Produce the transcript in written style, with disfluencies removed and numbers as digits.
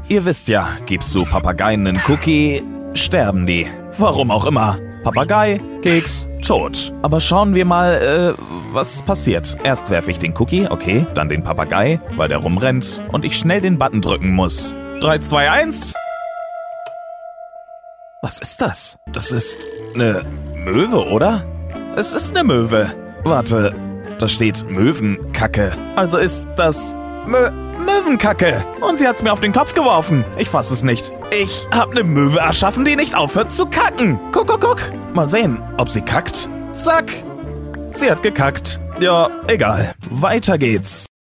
Ihr wisst ja, gibst du Papageien einen Cookie, sterben die. Warum auch immer. Papagei, Keks, tot. Aber schauen wir mal, was passiert. Erst werfe ich den Cookie, okay, dann den Papagei, weil der rumrennt und ich schnell den Button drücken muss. 3, 2, 1. Was ist das? Das ist eine Möwe, oder? Es ist eine Möwe. Warte, da steht Möwenkacke. Also ist das Möwenkacke. Und sie hat's mir auf den Kopf geworfen. Ich fass es nicht. Ich hab eine Möwe erschaffen, die nicht aufhört zu kacken. Guck. Mal sehen, ob sie kackt. Zack. Sie hat gekackt. Ja, egal. Weiter geht's.